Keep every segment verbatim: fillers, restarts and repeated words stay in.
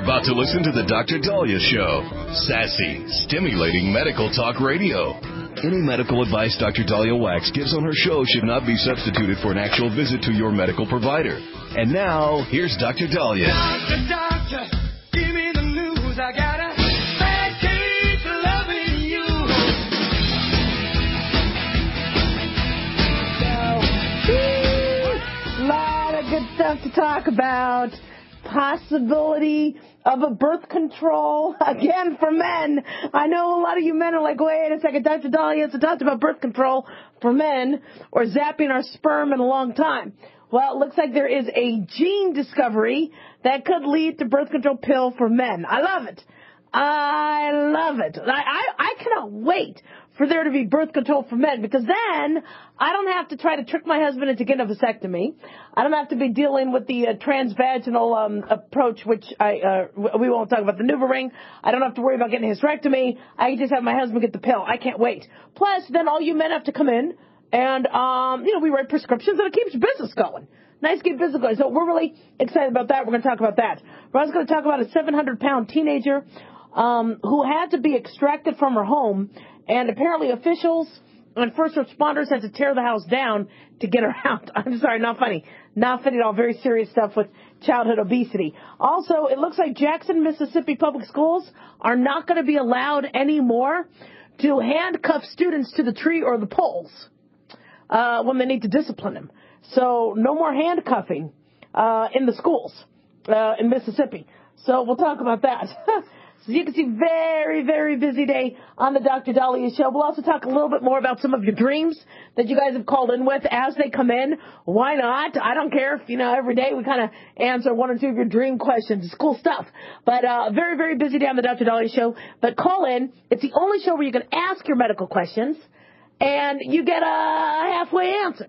about to listen to the Doctor Daliah Show. Sassy, stimulating medical talk radio. Any medical advice Doctor Daliah Wax gives on her show should not be substituted for an actual visit to your medical provider. And now, here's Doctor Daliah. Doctor, doctor, give me the news. I got a bad case of loving you. So, a lot of good stuff to talk about. Possibility of a birth control, again, for men. I know a lot of you men are like, wait a second, Doctor Daliah hasn't talked about birth control for men or zapping our sperm in a long time. Well, it looks like there is a gene discovery that could lead to birth control pill for men. I love it. I love it. I, I, I cannot wait for there to be birth control for men, because then I don't have to try to trick my husband into getting a vasectomy. I don't have to be dealing with the uh, transvaginal um, approach, which I uh, we won't talk about the NuvaRing. I don't have to worry about getting a hysterectomy. I can just have my husband get the pill. I can't wait. Plus, then all you men have to come in and, um, you know, we write prescriptions and it keeps business going. Nice to keep business going. So we're really excited about that. We're going to talk about that. We're also going to talk about a seven hundred pound teenager um, who had to be extracted from her home. And apparently officials and first responders had to tear the house down to get her out. I'm sorry, not funny. Not funny at all. Very serious stuff with childhood obesity. Also, it looks like Jackson, Mississippi public schools are not going to be allowed anymore to handcuff students to the tree or the poles uh, when they need to discipline them. So no more handcuffing uh, in the schools uh, in Mississippi. So we'll talk about that. So you can see, very, very busy day on the Doctor Daliah Show. We'll also talk a little bit more about some of your dreams that you guys have called in with as they come in. Why not? I don't care if, you know, every day we kind of answer one or two of your dream questions. It's cool stuff. But uh very, very busy day on the Doctor Daliah Show. But call in. It's the only show where you can ask your medical questions, and you get a halfway answer.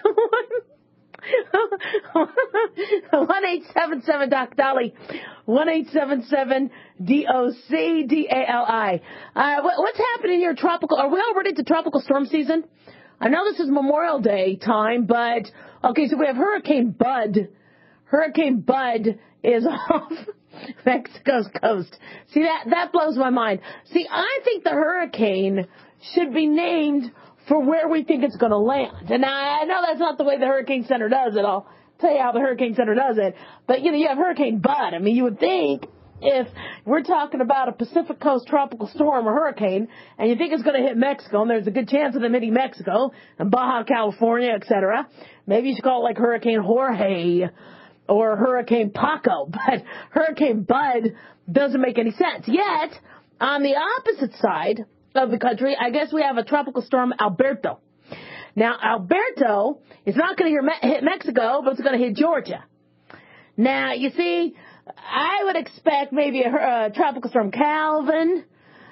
one eight seven seven Doc Dolly, one eight seven seven D O C D A L I. Uh, what, what's happening here? Tropical? Are we already to tropical storm season? I know this is Memorial Day time, but okay. So we have Hurricane Bud. Hurricane Bud is off Mexico's coast. See, that that blows my mind. See, I think the hurricane should be named for where we think it's going to land. And I know that's not the way the Hurricane Center does it. I'll tell you how the Hurricane Center does it. But, you know, you have Hurricane Bud. I mean, you would think if we're talking about a Pacific Coast tropical storm or hurricane, and you think it's going to hit Mexico, and there's a good chance of them hitting Mexico and Baja California, et cetera, maybe you should call it like Hurricane Jorge or Hurricane Paco. But Hurricane Bud doesn't make any sense. Yet, on the opposite side of the country, I guess we have a tropical storm, Alberto. Now, Alberto is not going to hit Mexico, but it's going to hit Georgia. Now, you see, I would expect maybe a, a tropical storm, Calvin,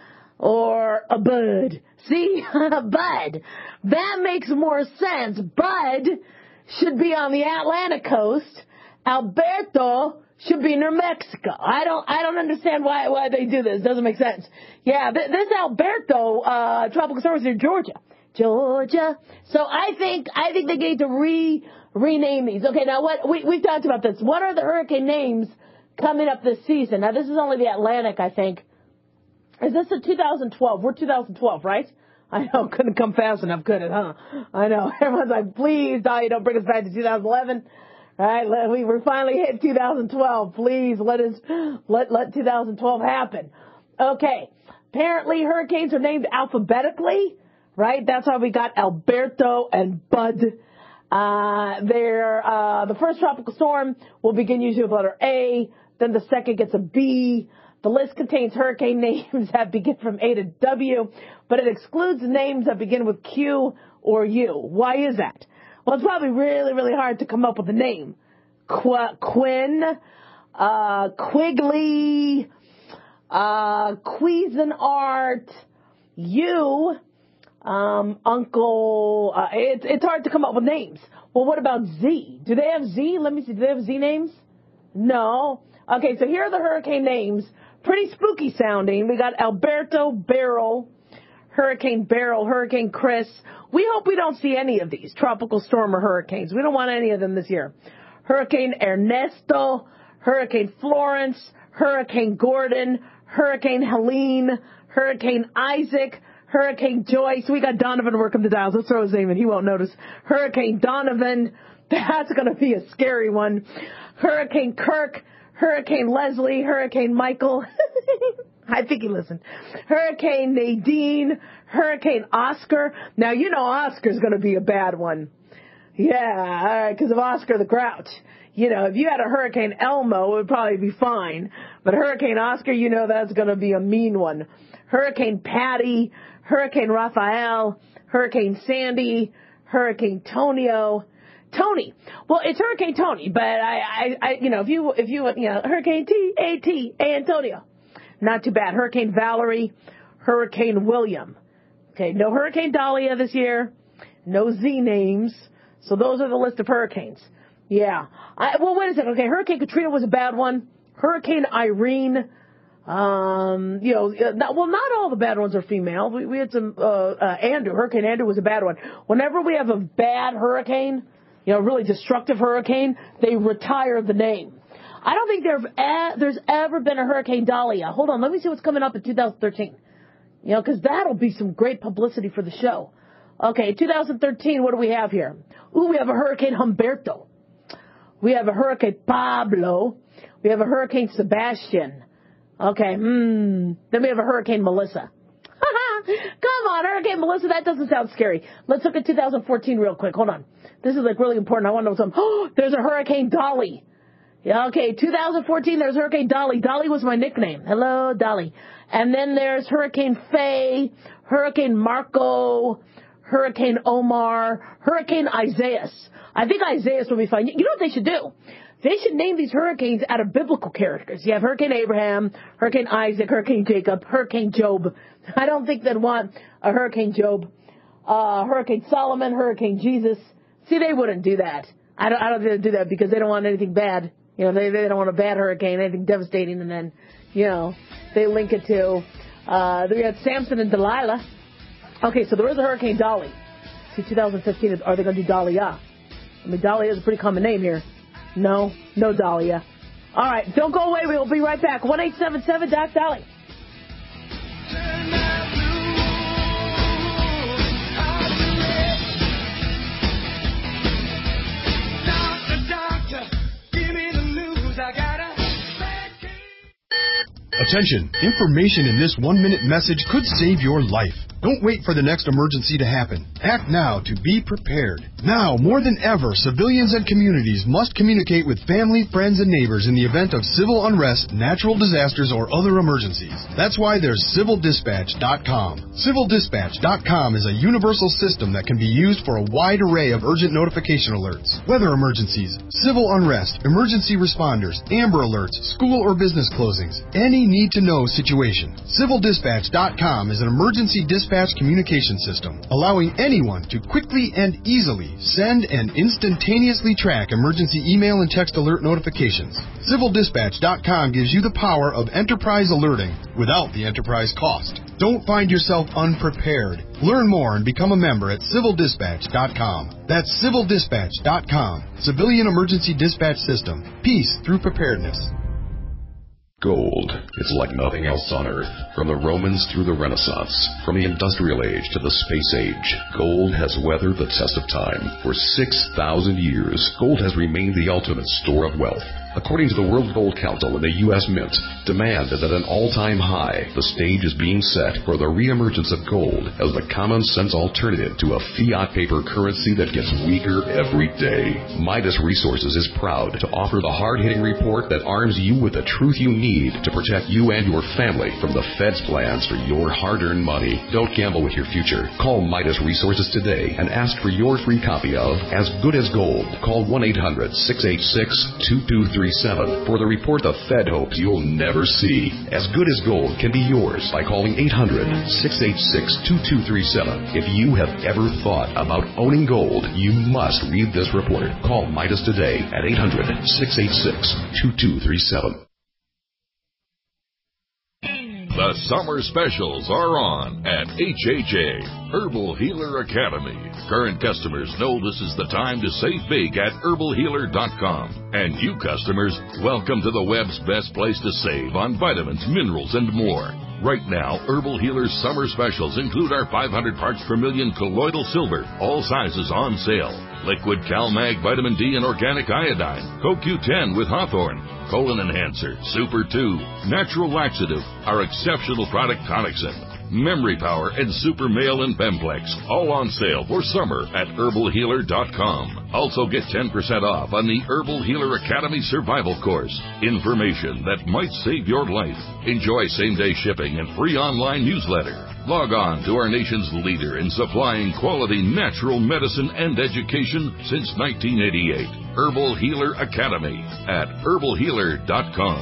or a Bud. See, Bud. That makes more sense. Bud should be on the Atlantic coast. Alberto should be near Mexico. I don't, I don't understand why, why they do this. Doesn't make sense. Yeah, th- this Alberto, uh, tropical storm is near Georgia. Georgia. So I think, I think they need to re, rename these. Okay, now what, we, we've talked about this. What are the hurricane names coming up this season? Now this is only the Atlantic, I think. Is this a two thousand twelve? We're two thousand twelve, right? I know, couldn't come fast enough, could it, huh? I know. Everyone's like, please, Daliah, don't bring us back to two thousand eleven. All right, we were finally hit two thousand twelve. Please let us let let two thousand twelve happen. Okay. Apparently, hurricanes are named alphabetically, right? That's how we got Alberto and Bud. Uh, they're uh, the first tropical storm will begin usually with letter A. Then the second gets a B. The list contains hurricane names that begin from A to W, but it excludes names that begin with Q or U. Why is that? Well, it's probably really, really hard to come up with a name. Qu- Quinn, uh, Quigley, uh, Cuisinart, you, um, Uncle, uh, it's, it's hard to come up with names. Well, what about Z? Do they have Z? Let me see. Do they have Z names? No. Okay, so here are the hurricane names. Pretty spooky sounding. We got Alberto, Beryl, Hurricane Beryl, Hurricane Chris. We hope we don't see any of these tropical storm or hurricanes. We don't want any of them this year. Hurricane Ernesto, Hurricane Florence, Hurricane Gordon, Hurricane Helene, Hurricane Isaac, Hurricane Joyce. We got Donovan working the dials. Let's throw his name in. He won't notice. Hurricane Donovan. That's going to be a scary one. Hurricane Kirk, Hurricane Leslie, Hurricane Michael. I think he listened. Hurricane Nadine, Hurricane Oscar. Now, you know Oscar's going to be a bad one. Yeah, all right, because of Oscar the Grouch. You know, if you had a Hurricane Elmo, it would probably be fine. But Hurricane Oscar, you know that's going to be a mean one. Hurricane Patty, Hurricane Raphael, Hurricane Sandy, Hurricane Tonio. Tony. Well, it's Hurricane Tony, but I, I, I, you know, if you, if you, you know, Hurricane T, A, T, Antonio. Not too bad. Hurricane Valerie, Hurricane William. Okay, no Hurricane Dahlia this year, no Z names. So those are the list of hurricanes. Yeah. I, well, wait a second. Okay, Hurricane Katrina was a bad one. Hurricane Irene. Um, you know, not, well, not all the bad ones are female. We, we had some, uh, uh, Andrew. Hurricane Andrew was a bad one. Whenever we have a bad hurricane, you know, really destructive hurricane, they retire the name. I don't think there have, there's ever been a Hurricane Dahlia. Hold on, let me see what's coming up in two thousand thirteen. You know, because that'll be some great publicity for the show. Okay, two thousand thirteen, what do we have here? Ooh, we have a Hurricane Humberto. We have a Hurricane Pablo. We have a Hurricane Sebastian. Okay, hmm. Then we have a Hurricane Melissa. Come on, Hurricane Melissa, that doesn't sound scary. Let's look at two thousand fourteen real quick. Hold on. This is like really important. I want to know something. Oh, there's a Hurricane Dolly. Yeah, okay, two thousand fourteen, there's Hurricane Dolly. Dolly was my nickname. Hello, Dolly. And then there's Hurricane Faye, Hurricane Marco, Hurricane Omar, Hurricane Isaias. I think Isaias will be fine. You know what they should do? They should name these hurricanes out of biblical characters. You have Hurricane Abraham, Hurricane Isaac, Hurricane Jacob, Hurricane Job. I don't think they'd want a Hurricane Job, uh, Hurricane Solomon, Hurricane Jesus. See, they wouldn't do that. I don't, I don't think they'd do that because they don't want anything bad. You know, they, they don't want a bad hurricane, anything devastating, and then, you know, they link it to, uh, we had Samson and Delilah. Okay, so there is a Hurricane Dolly. See, two thousand fifteen, are they going to do Dahlia? I mean, Dahlia is a pretty common name here. No, no Dahlia. All right, don't go away. We'll be right back. one eight seven seven Doc Dolly. Attention! Information in this one-minute message could save your life. Don't wait for the next emergency to happen. Act now to be prepared. Now, more than ever, civilians and communities must communicate with family, friends, and neighbors in the event of civil unrest, natural disasters, or other emergencies. That's why there's Civil Dispatch dot com. Civil Dispatch dot com is a universal system that can be used for a wide array of urgent notification alerts. Weather emergencies, civil unrest, emergency responders, Amber Alerts, school or business closings, any need-to-know situation. Civil Dispatch dot com is an emergency dispatch communication system, allowing anyone to quickly and easily send and instantaneously track emergency email and text alert notifications. Civil Dispatch dot com gives you the power of enterprise alerting without the enterprise cost. Don't find yourself unprepared. Learn more and become a member at Civil Dispatch dot com. That's Civil Dispatch dot com. Civilian Emergency Dispatch System. Peace through preparedness. Gold is like nothing else on Earth. From the Romans through the Renaissance, from the Industrial Age to the Space Age, gold has weathered the test of time. For six thousand years, gold has remained the ultimate store of wealth. According to the World Gold Council and the U S Mint, demand is at an all-time high. The stage is being set for the reemergence of gold as the common-sense alternative to a fiat paper currency that gets weaker every day. Midas Resources is proud to offer the hard-hitting report that arms you with the truth you need to protect you and your family from the Fed's plans for your hard-earned money. Don't gamble with your future. Call Midas Resources today and ask for your free copy of As Good as Gold. Call one eight hundred six eight six two two three seven for the report the Fed hopes you'll never see. As Good as Gold can be yours by calling eight hundred six eight six two two three seven. If you have ever thought about owning gold, you must read this report. Call Midas today at eight hundred six eight six two two three seven. The summer specials are on at H H A, Herbal Healer Academy. Current customers know this is the time to save big at herbal healer dot com. And you customers, welcome to the web's best place to save on vitamins, minerals, and more. Right now, Herbal Healer's summer specials include our five hundred parts per million colloidal silver, all sizes on sale. Liquid CalMag Vitamin D and Organic Iodine, Co Q ten with Hawthorne, Colon Enhancer, Super two, Natural Laxative, our exceptional product Tonicsyn, Memory Power, and Super Male and Bemplex, all on sale for summer at herbal healer dot com. Also get ten percent off on the Herbal Healer Academy Survival Course. Information that might save your life. Enjoy same-day shipping and free online newsletter. Log on to our nation's leader in supplying quality natural medicine and education since nineteen eighty-eight. Herbal Healer Academy at herbal healer dot com.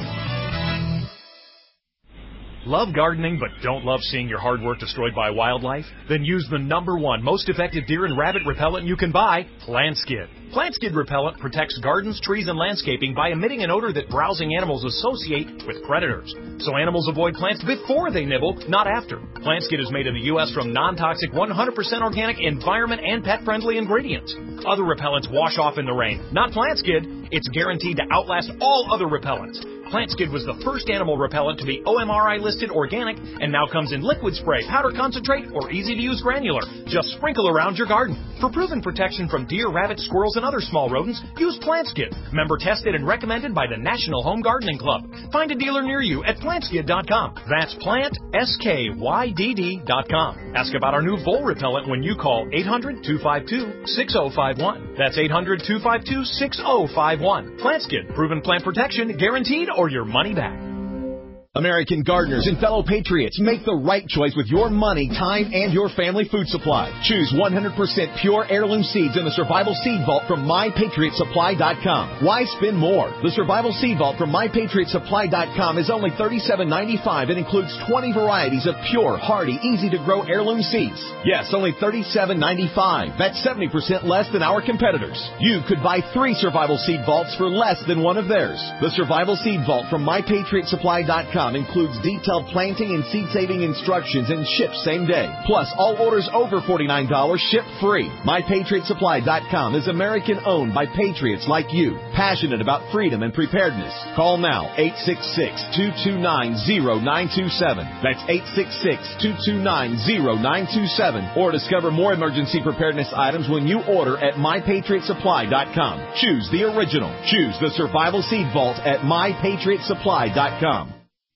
Love gardening but don't love seeing your hard work destroyed by wildlife? Then use the number one most effective deer and rabbit repellent you can buy, PlantSkid. PlantSkid repellent protects gardens, trees, and landscaping by emitting an odor that browsing animals associate with predators. So animals avoid plants before they nibble, not after. PlantSkid is made in the U S from non-toxic, one hundred percent organic, environment, and pet-friendly ingredients. Other repellents wash off in the rain. Not PlantSkid. It's guaranteed to outlast all other repellents. PlantSkid was the first animal repellent to be O M R I listed organic and now comes in liquid spray, powder concentrate, or easy-to-use granular. Just sprinkle around your garden. For proven protection from deer, rabbits, squirrels, and other small rodents, use PlantSkid. Member tested and recommended by the National Home Gardening Club. Find a dealer near you at plant skid dot com. That's plant, S K Y D D dot com. Ask about our new vole repellent when you call eight hundred, two five two, six oh five one. That's eight hundred, two five two, six oh five one. PlantSkid, proven plant protection, guaranteed or your money back. American gardeners and fellow patriots, make the right choice with your money, time, and your family food supply. Choose one hundred percent pure heirloom seeds in the Survival Seed Vault from my patriot supply dot com. Why spend more? The Survival Seed Vault from my patriot supply dot com is only thirty-seven ninety-five and includes twenty varieties of pure, hardy, easy-to-grow heirloom seeds. Yes, only thirty-seven ninety-five. That's seventy percent less than our competitors. You could buy three Survival Seed Vaults for less than one of theirs. The Survival Seed Vault from my patriot supply dot com includes detailed planting and seed-saving instructions and ships same day. Plus, all orders over forty-nine dollars ship free. my patriot supply dot com is American-owned by patriots like you, passionate about freedom and preparedness. Call now, eight six six, two two nine, zero nine two seven. That's eight six six, two two nine, zero nine two seven. Or discover more emergency preparedness items when you order at my patriot supply dot com. Choose the original. Choose the Survival Seed Vault at my patriot supply dot com.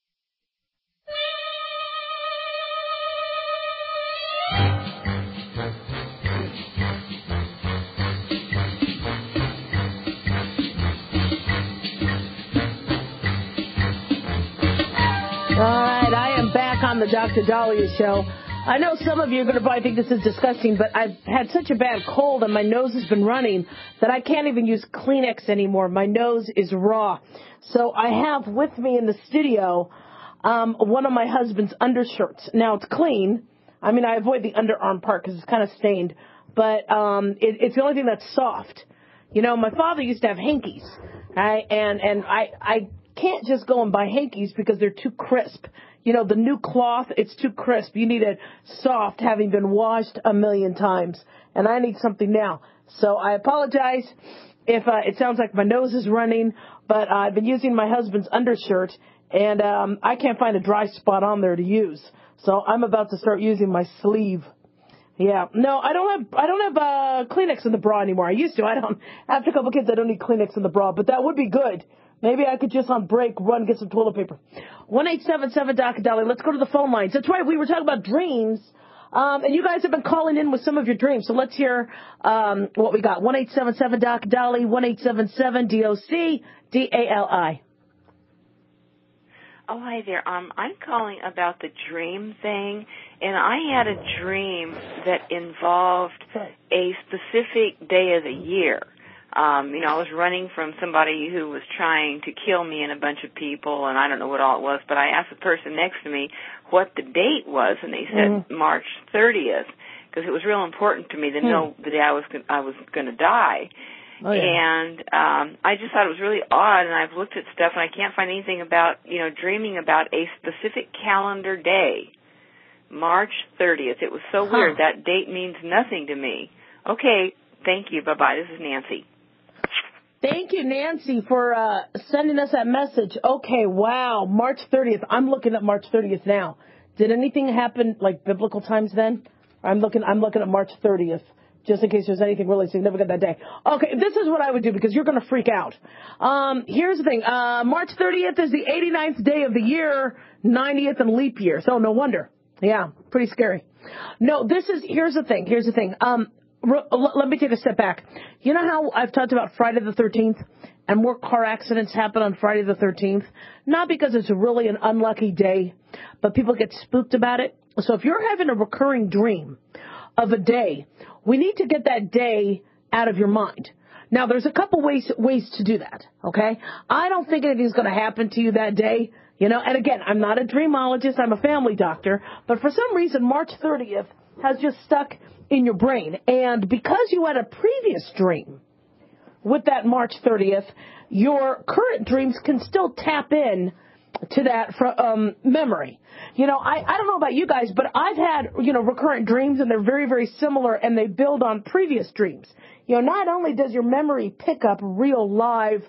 On the Doctor Dahlia Show. I know some of you are going to probably think this is disgusting, but I've had such a bad cold and my nose has been running that I can't even use Kleenex anymore. My nose is raw. So I have with me in the studio um, one of my husband's undershirts. Now, it's clean. I mean, I avoid the underarm part because it's kind of stained, but um, it, it's the only thing that's soft. You know, my father used to have hankies, right? and, and I, I can't just go and buy hankies because they're too crisp. You know, the new cloth, it's too crisp. You need it soft, having been washed a million times. And I need something now. So I apologize if uh, it sounds like my nose is running, but uh, I've been using my husband's undershirt, and um, I can't find a dry spot on there to use. So I'm about to start using my sleeve. Yeah. No, I don't have I don't have uh, Kleenex in the bra anymore. I used to. I don't. After a couple kids, I don't need Kleenex in the bra, but that would be good. Maybe I could just on break run get some toilet paper. one eight seven seven Doctor Dolly. Let's go to the phone lines. That's right. We were talking about dreams. Um, and you guys have been calling in with some of your dreams. So let's hear um, what we got. one eight seven seven Doctor Dolly. one eight seven seven D O C D A L I. Oh, hi there. Um, I'm calling about the dream thing. And I had a dream that involved a specific day of the year. Um, you know, I was running from somebody who was trying to kill me and a bunch of people, and I don't know what all it was, but I asked the person next to me what the date was, and they said mm. March thirtieth, because it was real important to me to mm. know the day I was I was going to die. Oh, yeah. And um, I just thought it was really odd, and I've looked at stuff, and I can't find anything about, you know, dreaming about a specific calendar day, March thirtieth. It was so huh. weird. That date means nothing to me. Okay, thank you. Bye-bye. This is Nancy. Thank you, Nancy, for uh, sending us that message. Okay, wow, March thirtieth. I'm looking at March thirtieth now. Did anything happen like biblical times then? I'm looking. I'm looking at March thirtieth, just in case there's anything really significant that day. Okay, this is what I would do because you're going to freak out. Um, here's the thing. Uh, March thirtieth is the eighty-ninth day of the year, ninetieth in leap year. So no wonder. Yeah, pretty scary. No, this is. Here's the thing. Here's the thing. Um. Let me take a step back. You know how I've talked about Friday the thirteenth and more car accidents happen on Friday the thirteenth? Not because it's really an unlucky day, but people get spooked about it. So if you're having a recurring dream of a day, we need to get that day out of your mind. Now, there's a couple ways ways to do that, okay? I don't think anything's going to happen to you that day. You know, and again, I'm not a dreamologist. I'm a family doctor. But for some reason, March thirtieth has just stuck in your brain. And because you had a previous dream with that March thirtieth, your current dreams can still tap in to that um, memory. You know, I, I don't know about you guys, but I've had, you know, recurrent dreams, and they're very, very similar, and they build on previous dreams. You know, not only does your memory pick up real live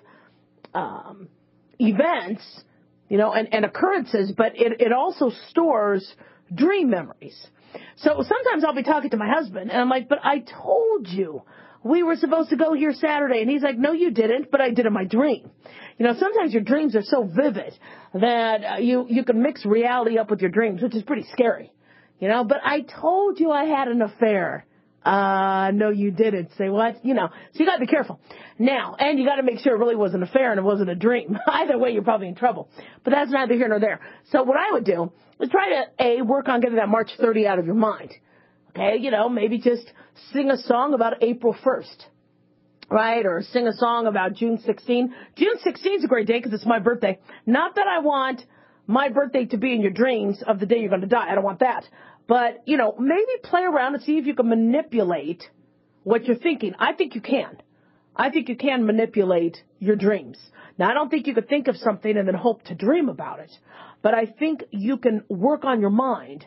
um, events, you know, and, and occurrences, but it, it also stores dream memories. So sometimes I'll be talking to my husband, and I'm like, but I told you we were supposed to go here Saturday. And he's like, no, you didn't, but I did in my dream. You know, sometimes your dreams are so vivid that uh, you, you can mix reality up with your dreams, which is pretty scary. You know, but I told you I had an affair. Uh, no, you didn't. Say what? You know, so you got to be careful. Now, and you got to make sure it really was an affair and it wasn't a dream. Either way, you're probably in trouble. But that's neither here nor there. So what I would do is try to, A, work on getting that March thirtieth out of your mind. Okay, you know, maybe just sing a song about April first, right? Or sing a song about June sixteenth. June sixteenth is a great day because it's my birthday. Not that I want my birthday to be in your dreams of the day you're going to die. I don't want that. But, you know, maybe play around and see if you can manipulate what you're thinking. I think you can. I think you can manipulate your dreams. Now, I don't think you could think of something and then hope to dream about it. But I think you can work on your mind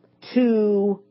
to,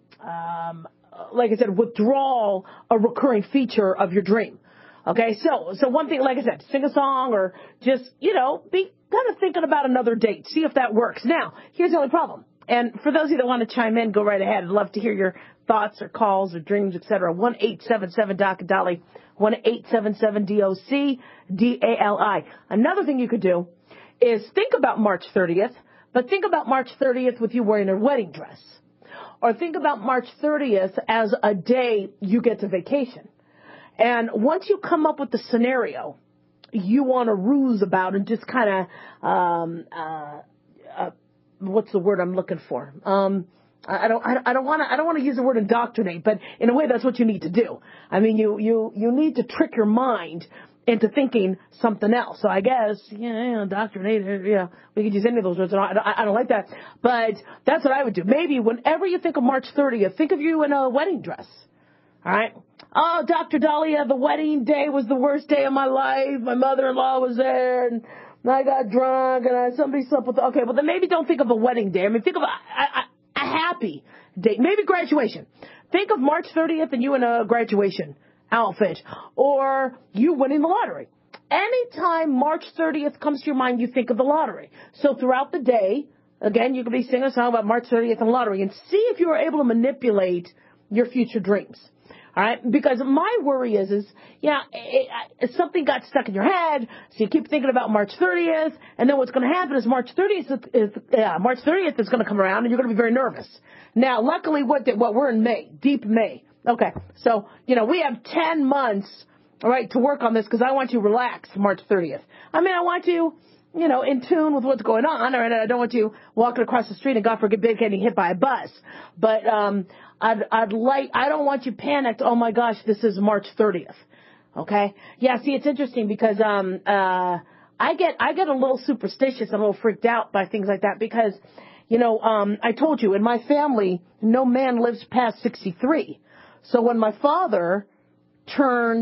um, like I said, withdraw a recurring feature of your dream. Okay, so so one thing, like I said, sing a song or just, you know, be kind of thinking about another date. See if that works. Now, here's the only problem. And for those of you that want to chime in, go right ahead. I'd love to hear your thoughts or calls or dreams, et cetera. one eight seven seven D O C Dolly, one eight seven seven D O C D A L I. Another thing you could do is think about March thirtieth, but think about March thirtieth with you wearing a wedding dress. Or think about March thirtieth as a day you get to vacation. And once you come up with the scenario you want to ruse about and just kind of, um, uh, uh, what's the word I'm looking for? Um, I don't, I don't want to, I don't want to use the word indoctrinate, but in a way that's what you need to do. I mean, you, you, you need to trick your mind into thinking something else. So I guess, yeah, indoctrinate, yeah, we could use any of those words. I don't, I don't like that, but that's what I would do. Maybe whenever you think of March thirtieth, think of you in a wedding dress. All right. Oh, Doctor Dahlia, the wedding day was the worst day of my life. My mother-in-law was there, and I got drunk, and I, somebody slept with. Okay, well then maybe don't think of a wedding day. I mean, think of a, a, a happy day. Maybe graduation. Think of March thirtieth and you in a graduation outfit, or you winning the lottery. Anytime March thirtieth comes to your mind, you think of the lottery. So throughout the day, again, you could be singing a song about March thirtieth and lottery, and see if you are able to manipulate your future dreams. All right, because my worry is, is yeah, it, it, something got stuck in your head, so you keep thinking about March thirtieth, and then what's going to happen is March thirtieth is, yeah, March thirtieth is going to come around, and you're going to be very nervous. Now, luckily, what did, what we're in May, deep May. Okay, so you know we have ten months, all right, to work on this because I want you relaxed March thirtieth. I mean, I want you, you know, in tune with what's going on, all right? I don't want you walking across the street and God forbid getting hit by a bus, but um. I'd, I'd like, I don't want you panicked. Oh my gosh, this is March thirtieth. Okay. Yeah. See, it's interesting because, um, uh, I get, I get a little superstitious and a little freaked out by things like that because, you know, um, I told you in my family, no man lives past sixty-three. So when my father turned,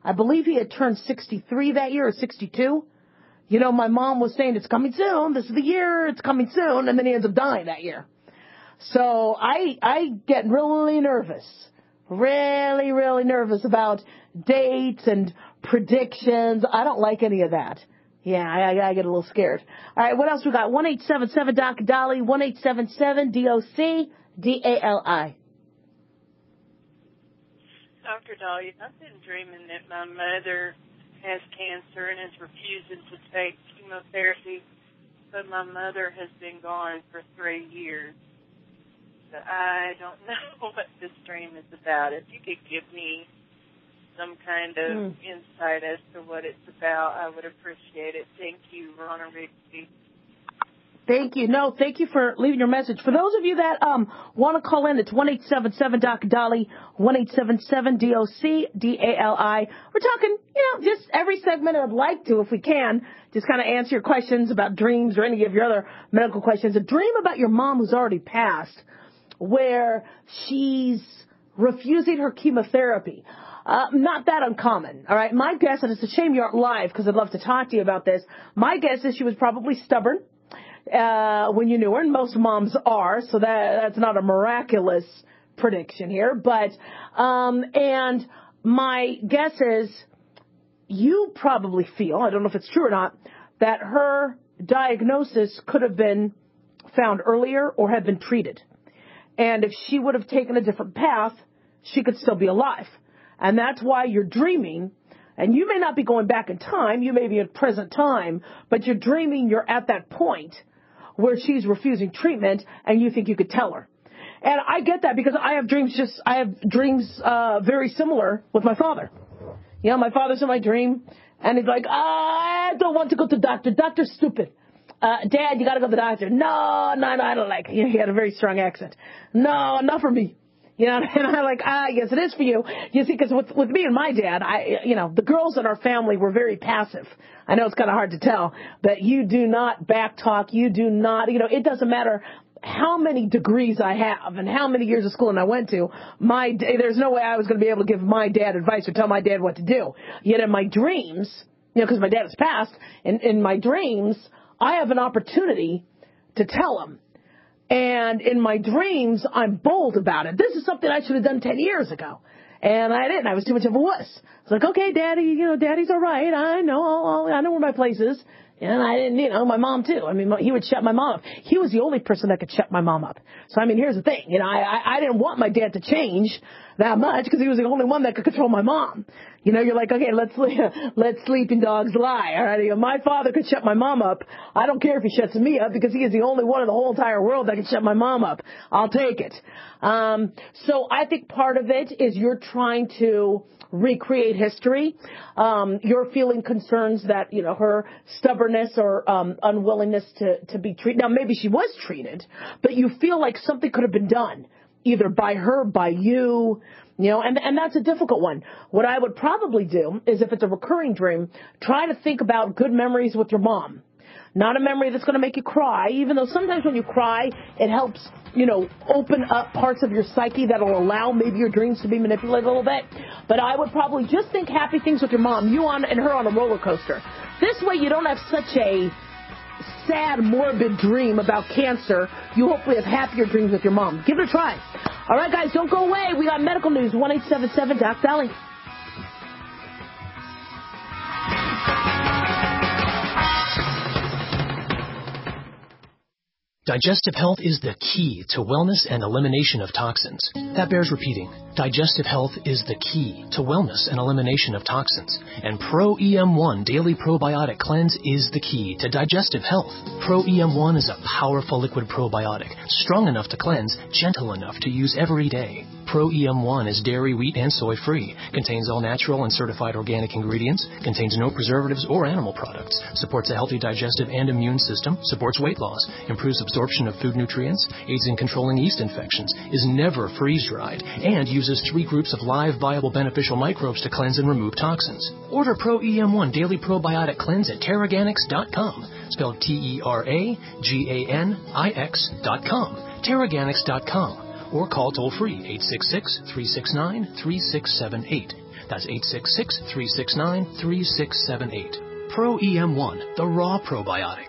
I believe he had turned sixty-three that year or sixty-two. You know, my mom was saying, it's coming soon. This is the year. It's coming soon. And then he ends up dying that year. So I, I get really nervous, really, really nervous about dates and predictions. I don't like any of that. Yeah, I, I get a little scared. All right, what else we got? one eight seven seven Doctor Dolly, one eight seven seven D O C D A L I. Doctor Dolly, I've been dreaming that my mother has cancer and is refusing to take chemotherapy, but my mother has been gone for three years. So I don't know what this dream is about. If you could give me some kind of mm. insight as to what it's about, I would appreciate it. Thank you, Ronna Rigby. Thank you. No, thank you for leaving your message. For those of you that um want to call in, it's one eight seven seven Doctor Dolly, one eight seven seven D O C D A L I. We're talking, you know, just every segment I'd like to, if we can, just kind of answer your questions about dreams or any of your other medical questions. A dream about your mom who's already passed, where she's refusing her chemotherapy. Uh, not that uncommon, all right? My guess, and it's a shame you aren't live because I'd love to talk to you about this, my guess is she was probably stubborn uh, when you knew her, and most moms are, so that that's not a miraculous prediction here. But, um, and my guess is you probably feel, I don't know if it's true or not, that her diagnosis could have been found earlier or had been treated. And if she would have taken a different path, she could still be alive. And that's why you're dreaming, and you may not be going back in time, you may be in present time, but you're dreaming you're at that point where she's refusing treatment and you think you could tell her. And I get that because I have dreams just, I have dreams uh, very similar with my father. You know, my father's in my dream, and he's like, I don't want to go to the doctor. Doctor's stupid. Uh, Dad, you got to go to the doctor. No, no, no, I don't like it. He had a very strong accent. No, not for me. You know, and I'm like, ah, yes, it is for you. You see, because with, with me and my dad, I, you know, the girls in our family were very passive. I know it's kind of hard to tell, but you do not backtalk. You do not, you know, it doesn't matter how many degrees I have and how many years of schooling I went to. My, there's no way I was going to be able to give my dad advice or tell my dad what to do. Yet in my dreams, you know, because my dad has passed, in, in my dreams, I have an opportunity to tell him. And in my dreams, I'm bold about it. This is something I should have done ten years ago. And I didn't. I was too much of a wuss. I was like, okay, Daddy, you know, Daddy's all right. I know, I know where my place is. And I didn't, you know, my mom too. I mean, he would shut my mom up. He was the only person that could shut my mom up. So, I mean, here's the thing. You know, I, I, I didn't want my dad to change that much because he was the only one that could control my mom. You know, you're like, okay, let's let sleeping dogs lie. All right, you know, my father could shut my mom up. I don't care if he shuts me up because he is the only one in the whole entire world that can shut my mom up. I'll take it. Um, so I think part of it is you're trying to recreate history. Um, you're feeling concerns that, you know, her stubbornness or um, unwillingness to, to be treated. Now, maybe she was treated, but you feel like something could have been done, either by her, by you, you know, and, and that's a difficult one. What I would probably do is, if it's a recurring dream, try to think about good memories with your mom. Not a memory that's going to make you cry, even though sometimes when you cry, it helps, you know, open up parts of your psyche that will allow maybe your dreams to be manipulated a little bit. But I would probably just think happy things with your mom, you on and her on a roller coaster. This way you don't have such a sad, morbid dream about cancer. You hopefully have happier dreams with your mom. Give it a try. All right, guys, don't go away. We got medical news, one eight seven seven Doc Dolly. Digestive health is the key to wellness and elimination of toxins. That bears repeating. Digestive health is the key to wellness and elimination of toxins. And Pro E M one Daily Probiotic Cleanse is the key to digestive health. Pro E M one is a powerful liquid probiotic, strong enough to cleanse, gentle enough to use every day. Pro E M one is dairy, wheat, and soy-free, contains all natural and certified organic ingredients, contains no preservatives or animal products, supports a healthy digestive and immune system, supports weight loss, improves absorption of food nutrients, aids in controlling yeast infections, is never freeze-dried, and uses three groups of live, viable, beneficial microbes to cleanse and remove toxins. Order Pro E M one Daily Probiotic Cleanse at Teraganix dot com, spelled T E R A G A N I X dot com, Teraganix dot com. Or call toll-free eight six six, three six nine, three six seven eight. That's eight six six, three six nine, three six seven eight. Pro E M one, the raw probiotic.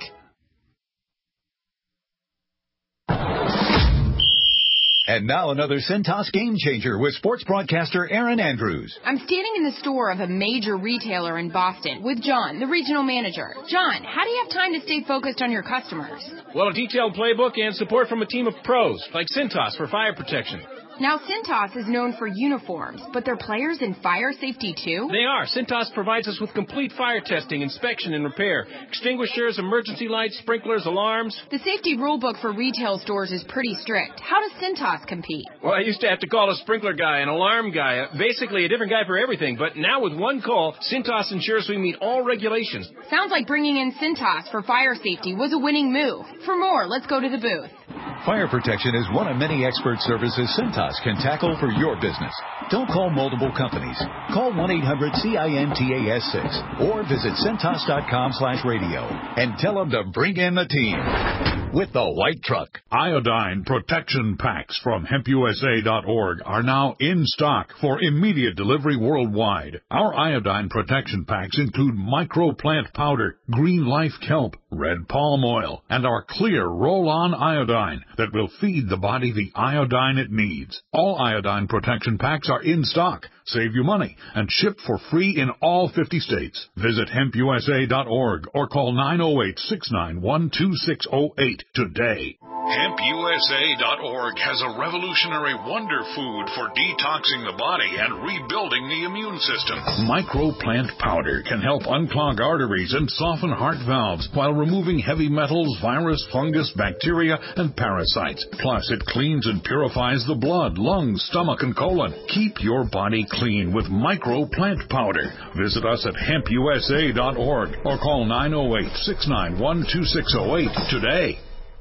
And now another Cintas game changer with sports broadcaster Aaron Andrews. I'm standing in the store of a major retailer in Boston with John, the regional manager. John, how do you have time to stay focused on your customers? Well, a detailed playbook and support from a team of pros, like Cintas for fire protection. Now, Cintas is known for uniforms, but they're players in fire safety, too? They are. Cintas provides us with complete fire testing, inspection, and repair. Extinguishers, emergency lights, sprinklers, alarms. The safety rule book for retail stores is pretty strict. How does Cintas compete? Well, I used to have to call a sprinkler guy, an alarm guy, uh, basically a different guy for everything. But now with one call, Cintas ensures we meet all regulations. Sounds like bringing in Cintas for fire safety was a winning move. For more, let's go to the booth. Fire protection is one of many expert services Cintas can tackle for your business. Don't call multiple companies. Call one eight hundred C I N T A S six or visit Cintas.com slash radio and tell them to bring in the team with the white truck. Iodine protection packs from hemp U S A dot org are now in stock for immediate delivery worldwide. Our iodine protection packs include microplant powder, green life kelp, red palm oil, and our clear roll-on iodine that will feed the body the iodine it needs. All iodine protection packs are in stock, save you money, and ship for free in all fifty states. Visit hemp U S A dot org or call nine oh eight, six nine one, two six oh eight today. hemp U S A dot org has a revolutionary wonder food for detoxing the body and rebuilding the immune system. Microplant powder can help unclog arteries and soften heart valves while removing heavy metals, virus, fungus, bacteria, and parasites. Plus, it cleans and purifies the blood, lungs, stomach, and colon. Keep your body clean with Microplant powder. Visit us at hemp U S A dot org or call nine oh eight, six nine one, two six oh eight today.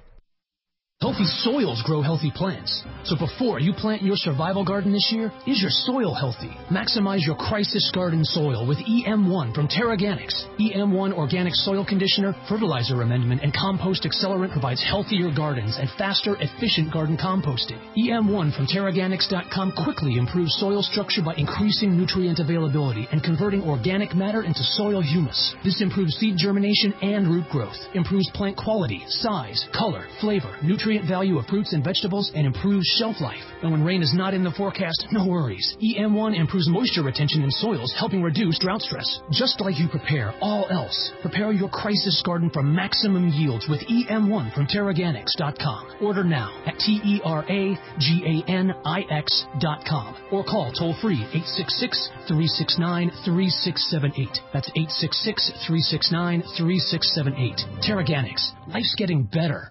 Healthy soils grow healthy plants. So before you plant your survival garden this year, is your soil healthy? Maximize your crisis garden soil with E M one from TerraGanix. E M one Organic Soil Conditioner, Fertilizer Amendment, and Compost Accelerant provides healthier gardens and faster, efficient garden composting. E M one from Terraganix dot com quickly improves soil structure by increasing nutrient availability and converting organic matter into soil humus. This improves seed germination and root growth, improves plant quality, size, color, flavor, nutrient value of fruits and vegetables, and improves shelf life. And when rain is not in the forecast, no worries. E M one improves moisture retention in soils, helping reduce drought stress. Just like you prepare all else, prepare your crisis garden for maximum yields with E M one from Terraganix dot com. Order now at T E R A G A N I X dot com or call toll-free eight six six, three six nine, three six seven eight. That's eight six six, three six nine, three six seven eight. Terraganix. Life's getting better.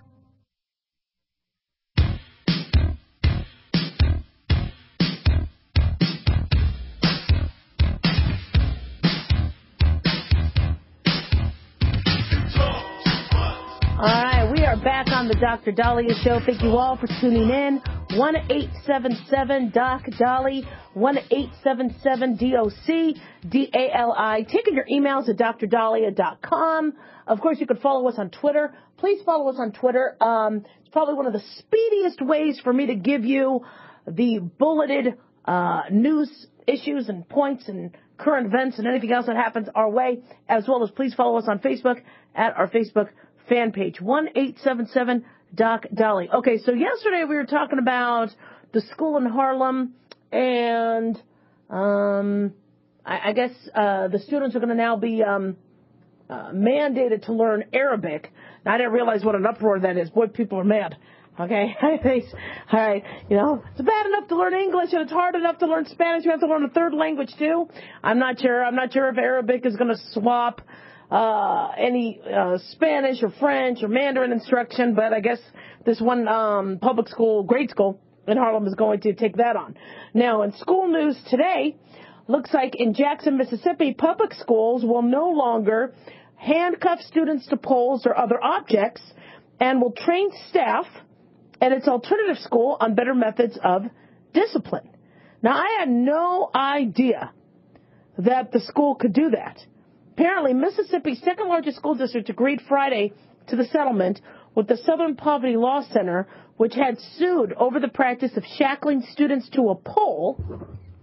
All right, we are back on the Doctor Dahlia Show. Thank you all for tuning in. one eight seven seven D O C D A L I, one eight seven seven D O C D A L I. Taking your emails at dr dahlia dot com. Of course, you can follow us on Twitter. Please follow us on Twitter. Um, it's probably one of the speediest ways for me to give you the bulleted uh, news issues and points and current events and anything else that happens our way, as well as please follow us on Facebook at our Facebook fan page, one eight seven seven D O C D A L I. Okay, so yesterday we were talking about the school in Harlem, and um, I, I guess uh, the students are going to now be um, uh, mandated to learn Arabic. Now, I didn't realize what an uproar that is. Boy, people are mad. Okay, all right, you know, it's bad enough to learn English, and it's hard enough to learn Spanish. You have to learn a third language, too. I'm not sure. I'm not sure if Arabic is going to swap Uh, any uh, Spanish or French or Mandarin instruction, but I guess this one um, public school, grade school in Harlem is going to take that on. Now, in school news today, looks like in Jackson, Mississippi, public schools will no longer handcuff students to poles or other objects and will train staff at its alternative school on better methods of discipline. Now, I had no idea that the school could do that. Apparently, Mississippi's second largest school district agreed Friday to the settlement with the Southern Poverty Law Center, which had sued over the practice of shackling students to a pole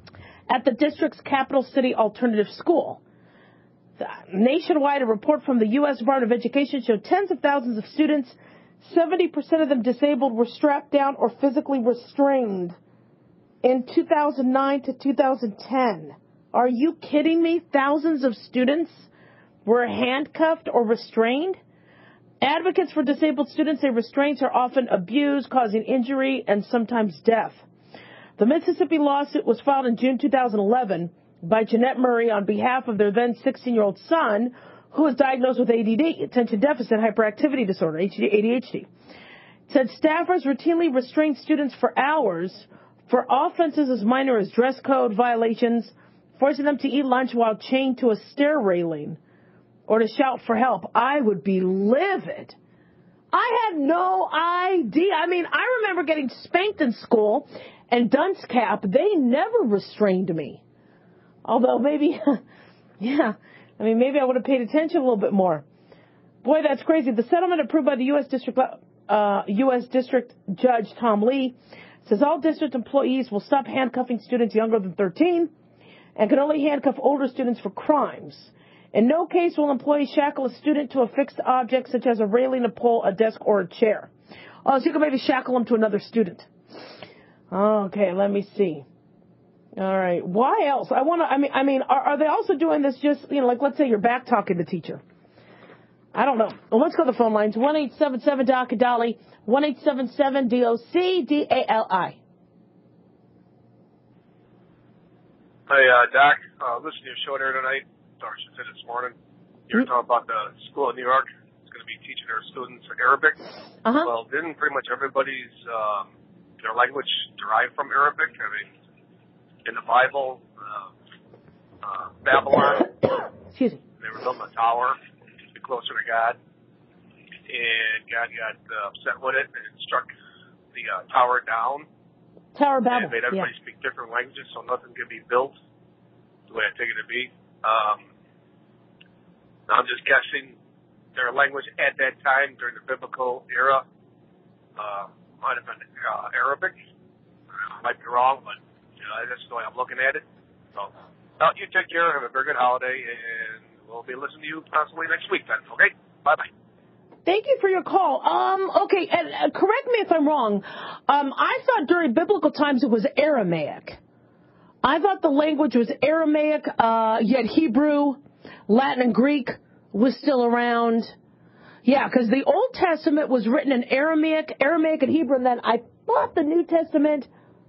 at the district's capital city alternative school. Nationwide, a report from the U S Department of Education showed tens of thousands of students, seventy percent of them disabled, were strapped down or physically restrained in two thousand nine to two thousand ten. Are you kidding me? Thousands of students were handcuffed or restrained? Advocates for disabled students say restraints are often abused, causing injury and sometimes death. The Mississippi lawsuit was filed in June two thousand eleven by Jeanette Murray on behalf of their then sixteen-year-old son, who was diagnosed with A D D, attention deficit hyperactivity disorder, A D H D. It said staffers routinely restrained students for hours for offenses as minor as dress code violations, forcing them to eat lunch while chained to a stair railing, or to shout for help. I would be livid. I had no idea. I mean, I remember getting spanked in school, and dunce cap, they never restrained me. Although maybe, yeah, I mean, maybe I would have paid attention a little bit more. Boy, that's crazy. The settlement approved by the U S District, uh, U S District Judge Tom Lee says all district employees will stop handcuffing students younger than thirteen and can only handcuff older students for crimes. In no case will employees shackle a student to a fixed object such as a railing, a pole, a desk, or a chair. Oh, so you can maybe shackle them to another student. Okay, let me see. All right. Why else? I want to, I mean, I mean, are, are they also doing this just, you know, like, let's say you're back talking to the teacher. I don't know. Well, let's go to the phone lines. one eight seven seven D O C, Dolly. one eight seven seven D O C, D A L I. Hey, uh, Doc. Uh, listening to your show there tonight. Or I should say this morning. You were talking about the school in New York. It's going to be teaching their students Arabic. Uh-huh. Well, didn't pretty much everybody's, um, their language derive from Arabic? I mean, in the Bible, uh, uh, Babylon, Excuse me. They were building a tower to be closer to God, and God got uh, upset with it and struck the uh, tower down. Tower of Babel. And made everybody yeah. speak different languages, so nothing could be built the way I take it to be. Um, I'm just guessing their language at that time during the biblical era uh, might have been uh, Arabic. I might be wrong, but you know, that's the way I'm looking at it. So, well, you take care. Have a very good holiday, and we'll be listening to you possibly next week then. Okay? Bye-bye. Thank you for your call. Um, okay, and uh, correct me if I'm wrong. Um, I thought during biblical times it was Aramaic. I thought the language was Aramaic, uh, yet Hebrew, Latin, and Greek was still around. Yeah, because the Old Testament was written in Aramaic, Aramaic and Hebrew, and then I thought the New Testament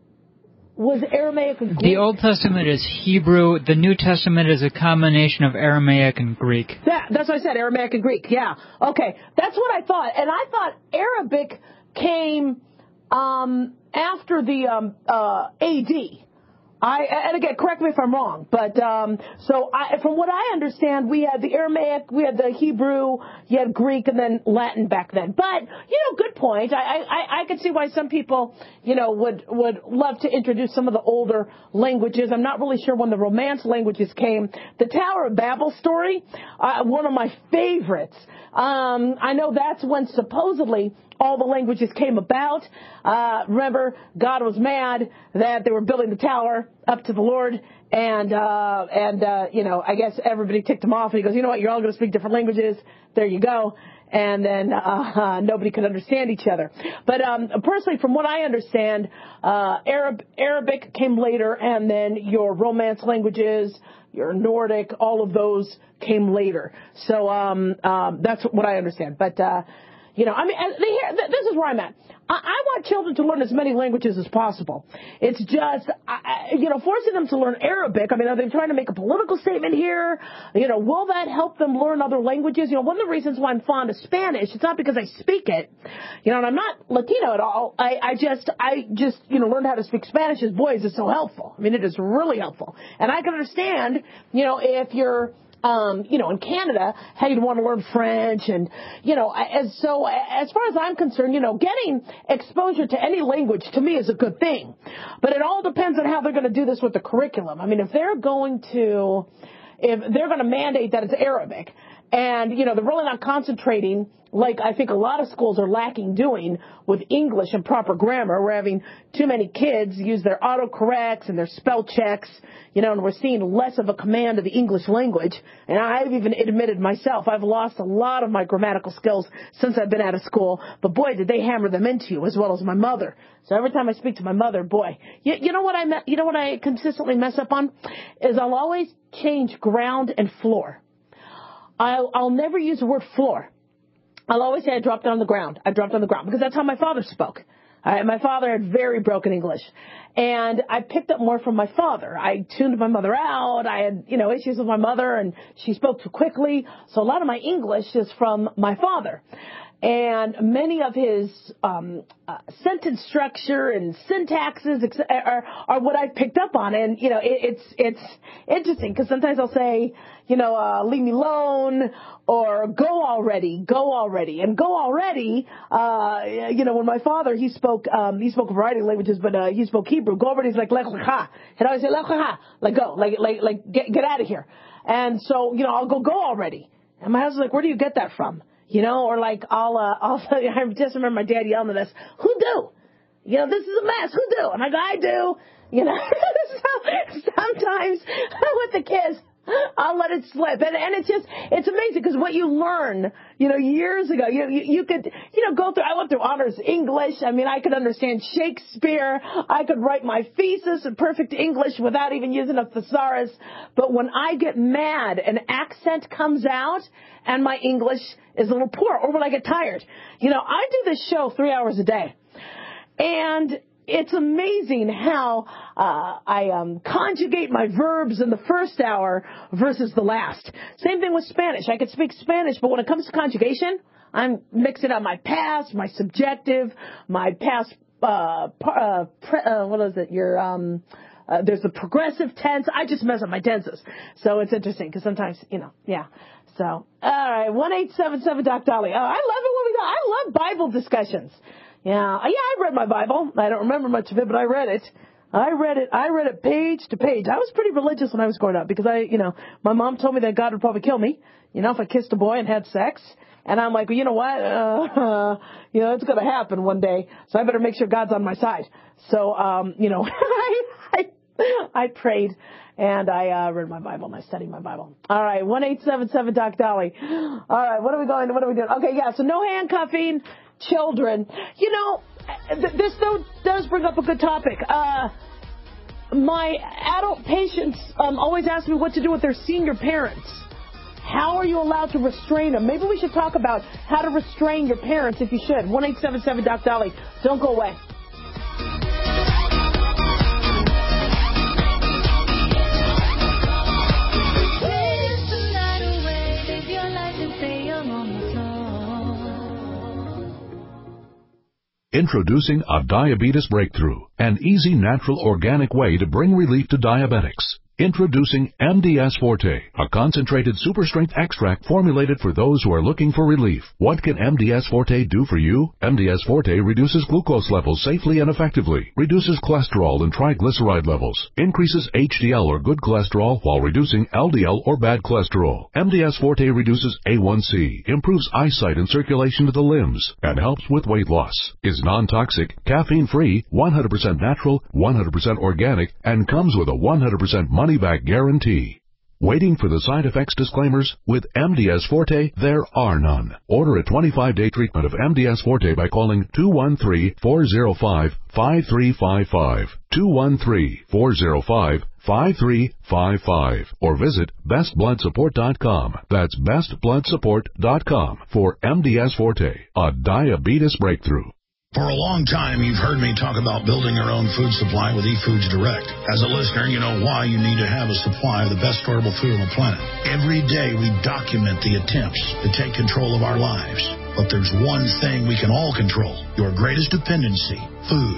was Aramaic and Greek. The Old Testament is Hebrew. The New Testament is a combination of Aramaic and Greek. That, that's what I said, Aramaic and Greek, yeah. Okay, that's what I thought. And I thought Arabic came um, after the um, uh, A D. I, and again, correct me if I'm wrong, but um, so I, from what I understand, we had the Aramaic, we had the Hebrew, you had Greek, and then Latin back then. But you know, good point. I, I, I could see why some people, you know, would would love to introduce some of the older languages. I'm not really sure when the Romance languages came. The Tower of Babel story, uh, one of my favorites. Um, I know that's when supposedly all the languages came about. Uh, remember, God was mad that they were building the tower up to the Lord, and, uh, and, uh, you know, I guess everybody ticked him off, and he goes, you know what, you're all going to speak different languages. There you go. And then, uh, uh, nobody could understand each other. But, um, personally, from what I understand, uh, Arab, Arabic came later, and then your Romance languages, your Nordic, all of those came later. So, um, um, that's what I understand. But, uh, You know, I mean, this is where I'm at. I want children to learn as many languages as possible. It's just, you know, forcing them to learn Arabic. I mean, are they trying to make a political statement here? You know, will that help them learn other languages? You know, one of the reasons why I'm fond of Spanish, it's not because I speak it, you know, and I'm not Latino at all. I, I just, I just, you know, learned how to speak Spanish as boys. It's so helpful. I mean, it is really helpful. And I can understand, you know, if you're, Um, you know, in Canada, how you'd want to learn French, and, you know, as so as far as I'm concerned, you know, getting exposure to any language to me is a good thing. But it all depends on how they're going to do this with the curriculum. I mean, if they're going to, if they're going to mandate that it's Arabic, And, you know, they're really not concentrating like I think a lot of schools are lacking doing with English and proper grammar. We're having too many kids use their autocorrects and their spell checks, you know, and we're seeing less of a command of the English language. And I've even admitted myself, I've lost a lot of my grammatical skills since I've been out of school. But boy, did they hammer them into you, as well as my mother. So every time I speak to my mother, boy, you, you know what I me- you know what I consistently mess up on is I'll always change ground and floor. I'll, I'll never use the word floor. I'll always say I dropped it on the ground. I dropped it on the ground because that's how my father spoke. All right, my father had very broken English. And I picked up more from my father. I tuned my mother out. I had, you know, issues with my mother, and she spoke too quickly. So a lot of my English is from my father. And many of his um, uh, sentence structure and syntaxes are, are what I've picked up on. And, you know, it, it's it's interesting because sometimes I'll say, you know, uh, leave me alone, or go already, go already. And go already, uh, you know, when my father, he spoke um, he spoke a variety of languages, but uh, he spoke Hebrew. Go already is like lech lecha. He'd always say lech lecha, like go, like, like, like get, get out of here. And so, you know, I'll go, go already. And my husband's like, where do you get that from? You know, or like, I'll, uh, I'll, I just remember my dad yelling at us, who do? You know, this is a mess, who do? And I go, I do. You know, so sometimes with the kids, I'll let it slip. And, and it's just, it's amazing because what you learn, you know, years ago, you, you, you could, you know, go through, I went through honors English. I mean, I could understand Shakespeare. I could write my thesis in perfect English without even using a thesaurus. But when I get mad, an accent comes out and my English is a little poor, or when I get tired. You know, I do this show three hours a day. And it's amazing how uh, I um, conjugate my verbs in the first hour versus the last. Same thing with Spanish. I could speak Spanish, but when it comes to conjugation, I'm mixing up my past, my subjective, my past, uh, uh, pre- uh what is it, your, um, uh, there's the progressive tense. I just mess up my tenses. So it's interesting because sometimes, you know, yeah. So, all right, one eight seven seven Doc Dolly. Oh, I love it when we go. I love Bible discussions. Yeah, yeah, I read my Bible. I don't remember much of it, but I read it. I read it. I read it page to page. I was pretty religious when I was growing up because I, you know, my mom told me that God would probably kill me, you know, if I kissed a boy and had sex. And I'm like, well, you know what? Uh, uh, you know, it's going to happen one day, so I better make sure God's on my side. So, um, you know, I, I, I prayed and I uh, read my Bible and I studied my Bible. All right, one eight seven seven Doc Dolly. All right, what are we going to? What are we doing? Okay, yeah. So no handcuffing. Children, you know, th- this though does bring up a good topic. Uh, my adult patients um, always ask me what to do with their senior parents. How are you allowed to restrain them? Maybe we should talk about how to restrain your parents if you should. one eight seven seven Doc Dolly. Don't go away. Introducing a diabetes breakthrough, an easy, natural, organic way to bring relief to diabetics. Introducing M D S Forte, a concentrated super strength extract formulated for those who are looking for relief. What can M D S Forte do for you? M D S Forte reduces glucose levels safely and effectively, reduces cholesterol and triglyceride levels, increases H D L or good cholesterol while reducing L D L or bad cholesterol. M D S Forte reduces A one C, improves eyesight and circulation to the limbs, and helps with weight loss. Is non-toxic, caffeine-free, one hundred percent natural, one hundred percent organic, and comes with a one hundred percent money-back guarantee. Waiting for the side effects disclaimers? With M D S Forte, there are none. Order a twenty-five day treatment of M D S Forte by calling two one three, four zero five, five three five five, two one three, four zero five, five three five five, or visit best blood support dot com. That's best blood support dot com for M D S Forte, a diabetes breakthrough. For a long time, you've heard me talk about building your own food supply with eFoods Direct. As a listener, you know why you need to have a supply of the best storable food on the planet. Every day, we document the attempts to take control of our lives. But there's one thing we can all control, your greatest dependency, food.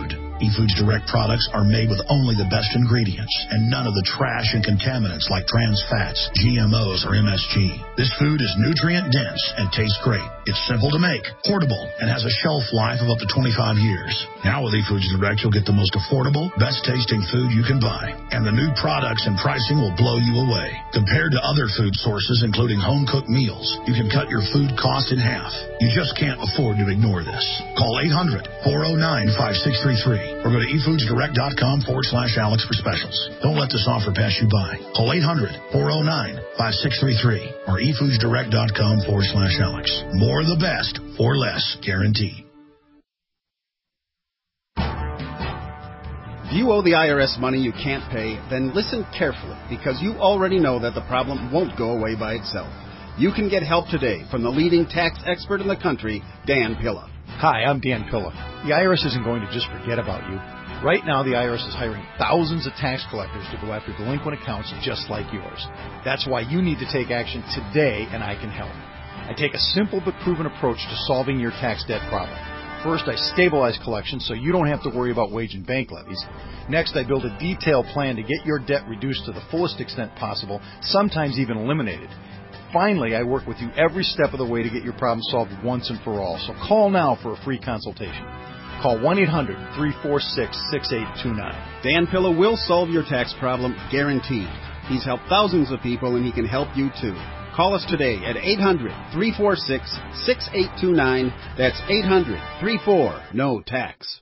eFoods Direct products are made with only the best ingredients and none of the trash and contaminants like trans fats, G M Os, or M S G. This food is nutrient-dense and tastes great. It's simple to make, portable, and has a shelf life of up to twenty-five years. Now with eFoods Direct, you'll get the most affordable, best-tasting food you can buy. And the new products and pricing will blow you away. Compared to other food sources, including home-cooked meals, you can cut your food cost in half. You just can't afford to ignore this. Call eight hundred, four oh nine, five six three three or go to efoodsdirect.com forward slash Alex for specials. Don't let this offer pass you by. Call eight hundred, four oh nine, five six three three or efoodsdirect.com forward slash Alex. More of the best for less, guaranteed. If you owe the I R S money you can't pay, then listen carefully, because you already know that the problem won't go away by itself. You can get help today from the leading tax expert in the country, Dan Pilla. Hi, I'm Dan Pilla. The I R S isn't going to just forget about you. Right now, the I R S is hiring thousands of tax collectors to go after delinquent accounts just like yours. That's why you need to take action today, and I can help. I take a simple but proven approach to solving your tax debt problem. First, I stabilize collections so you don't have to worry about wage and bank levies. Next, I build a detailed plan to get your debt reduced to the fullest extent possible, sometimes even eliminated. Finally, I work with you every step of the way to get your problem solved once and for all. So call now for a free consultation. Call one eight hundred, three four six, six eight two nine. Dan Pilla will solve your tax problem, guaranteed. He's helped thousands of people, and he can help you too. Call us today at eight hundred, three four six, six eight two nine. That's eight hundred, three four, N O tax.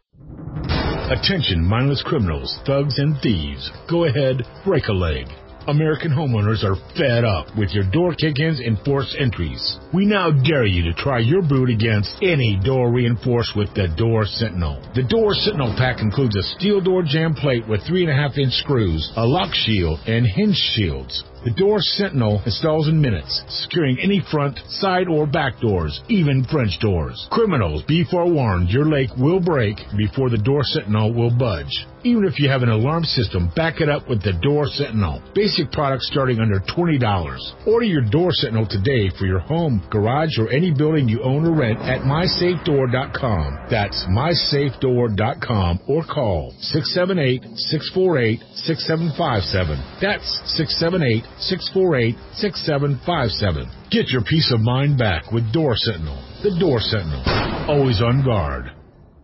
Attention, mindless criminals, thugs, and thieves. Go ahead, break a leg. American homeowners are fed up with your door kick-ins and forced entries. We now dare you to try your boot against any door reinforced with the Door Sentinel. The Door Sentinel pack includes a steel door jamb plate with three and a half inch screws, a lock shield, and hinge shields. The Door Sentinel installs in minutes, securing any front, side, or back doors, even French doors. Criminals, be forewarned, your leg will break before the Door Sentinel will budge. Even if you have an alarm system, back it up with the Door Sentinel. Basic products starting under twenty dollars. Order your Door Sentinel today for your home, garage, or any building you own or rent at my safe door dot com. That's my safe door dot com or call six seven eight, six four eight, six seven five seven. That's six seven eight, six four eight, six seven five seven. Get your peace of mind back with Door Sentinel. The Door Sentinel. Always on guard.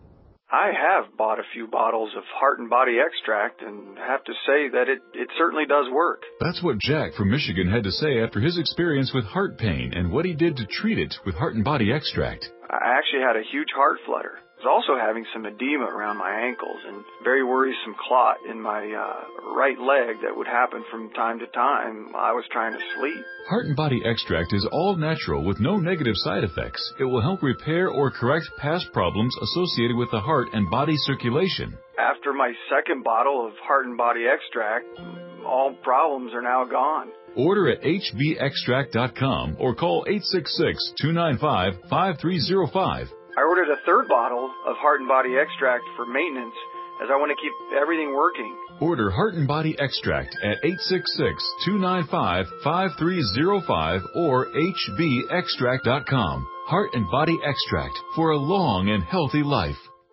I have bought a few bottles of Heart and Body Extract and have to say that it, it certainly does work. That's what Jack from Michigan had to say after his experience with heart pain and what he did to treat it with Heart and Body Extract. I actually had a huge heart flutter. I was also having some edema around my ankles and very worrisome clot in my uh, right leg that would happen from time to time while I was trying to sleep. Heart and Body Extract is all natural with no negative side effects. It will help repair or correct past problems associated with the heart and body circulation. After my second bottle of Heart and Body Extract, all problems are now gone. Order at H B extract dot com or call eight six six, two nine five, five three zero five. I ordered a third bottle of Heart and Body Extract for maintenance as I want to keep everything working. Order Heart and Body Extract at eight six six, two nine five, five three zero five or H B extract dot com. Heart and Body Extract for a long and healthy life.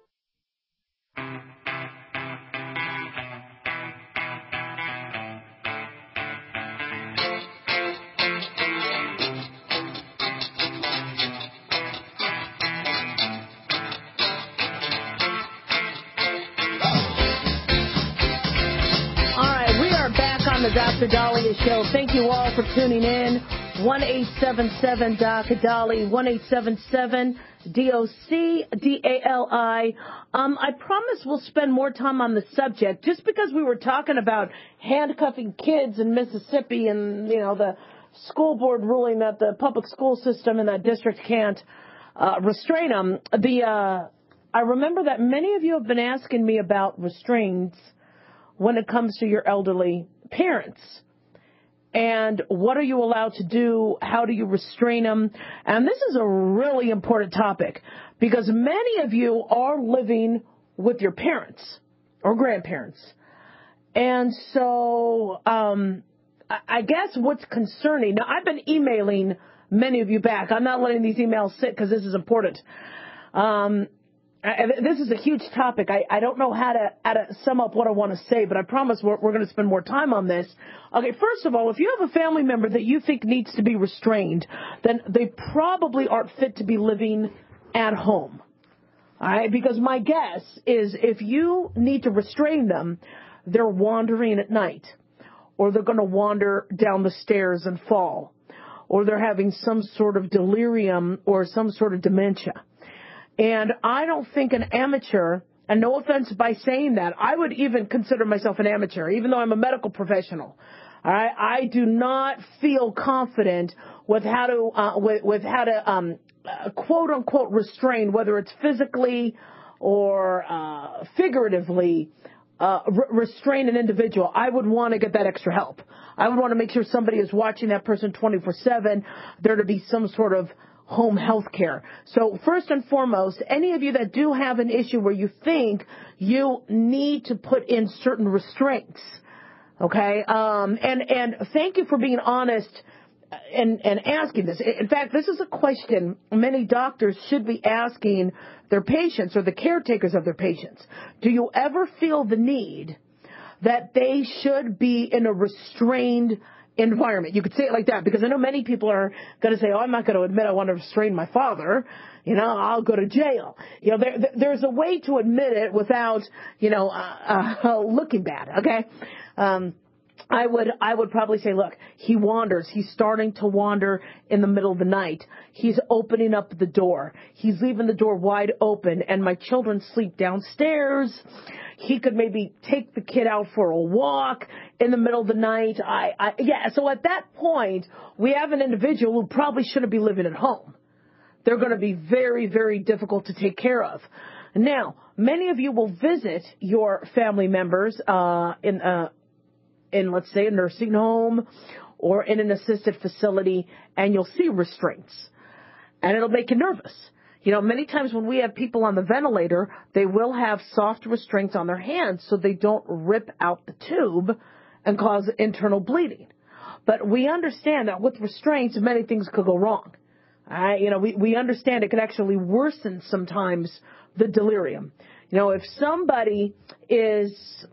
The Doctor Dahlia Show. Thank you all for tuning in. one eight seven seven Doctor Dali, one eight seven seven D O C D A L I. Um, I promise we'll spend more time on the subject just because we were talking about handcuffing kids in Mississippi and, you know, the school board ruling that the public school system in that district can't uh, restrain them. The, uh, I remember that many of you have been asking me about restraints when it comes to your elderly parents. And what are you allowed to do? How do you restrain them? And this is a really important topic because many of you are living with your parents or grandparents. And so um, I guess what's concerning, now I've been emailing many of you back. I'm not letting these emails sit because this is important. Um, I, this is a huge topic. I, I don't know how to how to sum up what I want to say, but I promise we're, we're going to spend more time on this. Okay, first of all, if you have a family member that you think needs to be restrained, then they probably aren't fit to be living at home. All right, because my guess is if you need to restrain them, they're wandering at night, or they're going to wander down the stairs and fall, or they're having some sort of delirium or some sort of dementia. And I don't think an amateur, and no offense by saying that, I would even consider myself an amateur, even though I'm a medical professional. All right, I do not feel confident with how to uh, with, with how to um, uh, quote unquote restrain, whether it's physically or uh, figuratively. Uh, re- restrain an individual. I would want to get that extra help. I would want to make sure somebody is watching that person twenty-four seven. There to be some sort of home health care. So first and foremost, any of you that do have an issue where you think you need to put in certain restraints, okay? Um, and, and thank you for being honest and, and asking this. In fact, this is a question many doctors should be asking their patients or the caretakers of their patients. Do you ever feel the need that they should be in a restrained environment? You could say it like that, because I know many people are going to say, oh, I'm not going to admit I want to restrain my father. You know, I'll go to jail. You know, there, there's a way to admit it without, you know, uh, uh, looking bad, okay? Um, I would, I would probably say, look, he wanders. He's starting to wander in the middle of the night. He's opening up the door. He's leaving the door wide open, and my children sleep downstairs. He could maybe take the kid out for a walk in the middle of the night. I, I, yeah, so at that point, we have an individual who probably shouldn't be living at home. They're going to be very, very difficult to take care of. Now, many of you will visit your family members uh, in, uh, in, let's say, a nursing home or in an assisted facility, and you'll see restraints. And it'll make you nervous. You know, many times when we have people on the ventilator, they will have soft restraints on their hands so they don't rip out the tube and cause internal bleeding. But we understand that with restraints, many things could go wrong. All right? You know, we, we understand it could actually worsen sometimes the delirium. You know, if somebody is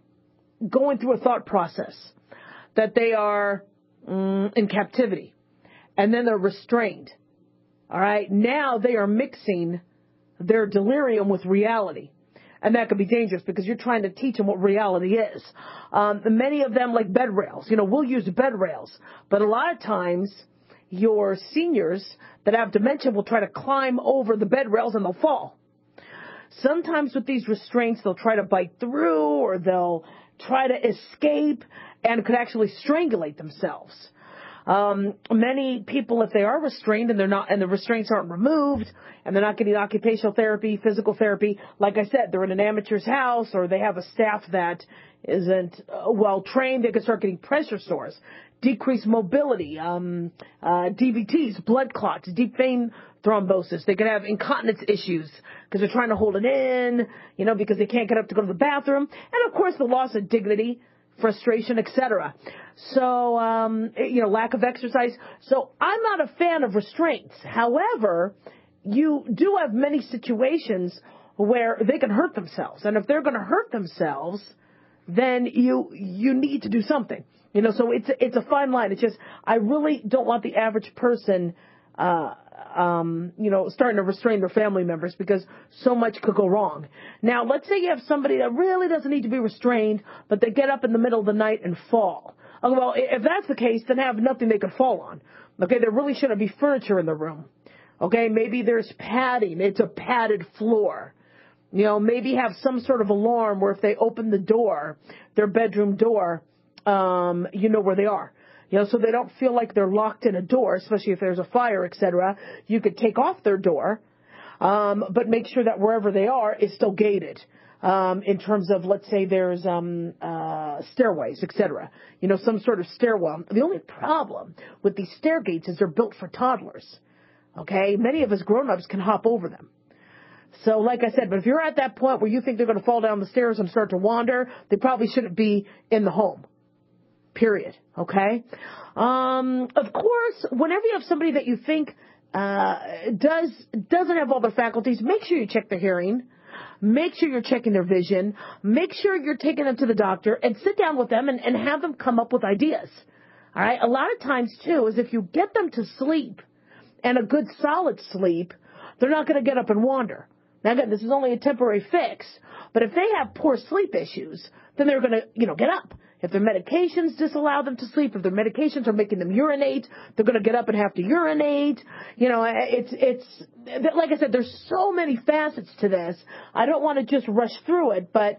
going through a thought process that they are mm, in captivity and then they're restrained, all right, now they are mixing their delirium with reality. And that could be dangerous because you're trying to teach them what reality is. Um, many of them like bed rails. You know, we'll use bed rails. But a lot of times your seniors that have dementia will try to climb over the bed rails and they'll fall. Sometimes with these restraints, they'll try to bite through or they'll try to escape and could actually strangulate themselves. Um, many people, if they are restrained and they're not, and the restraints aren't removed, and they're not getting occupational therapy, physical therapy, like I said, they're in an amateur's house or they have a staff that isn't uh, well trained, they could start getting pressure sores, decreased mobility, um, uh, D V Ts, blood clots, deep vein thrombosis. They could have incontinence issues because they're trying to hold it in, you know, because they can't get up to go to the bathroom, and of course the loss of dignity, frustration, et cetera. So, um, you know, lack of exercise. So I'm not a fan of restraints. However, you do have many situations where they can hurt themselves. And if they're going to hurt themselves, then you you need to do something. You know, so it's it's a fine line. It's just I really don't want the average person uh Um, you know, starting to restrain their family members because so much could go wrong. Now, let's say you have somebody that really doesn't need to be restrained, but they get up in the middle of the night and fall. Oh, well, if that's the case, then have nothing they could fall on. Okay, there really shouldn't be furniture in the room. Okay, maybe there's padding. It's a padded floor. You know, maybe have some sort of alarm where if they open the door, their bedroom door, um, you know where they are. You know, so they don't feel like they're locked in a door, especially if there's a fire, et cetera. You could take off their door, um, but make sure that wherever they are is still gated. Um, in terms of, let's say there's um, uh, stairways, et cetera. You know, some sort of stairwell. The only problem with these stair gates is they're built for toddlers. Okay, many of us grown-ups can hop over them. So, like I said, but if you're at that point where you think they're going to fall down the stairs and start to wander, they probably shouldn't be in the home. Period. Okay? Um, of course, whenever you have somebody that you think uh, does, doesn't have all their faculties, make sure you check their hearing. Make sure you're checking their vision. Make sure you're taking them to the doctor and sit down with them and, and have them come up with ideas. All right. A lot of times, too, is if you get them to sleep and a good solid sleep, they're not going to get up and wander. Now, again, this is only a temporary fix, but if they have poor sleep issues, then they're going to, you know, get up. If their medications disallow them to sleep, if their medications are making them urinate, they're going to get up and have to urinate. You know, it's, it's, like I said, there's so many facets to this. I don't want to just rush through it, but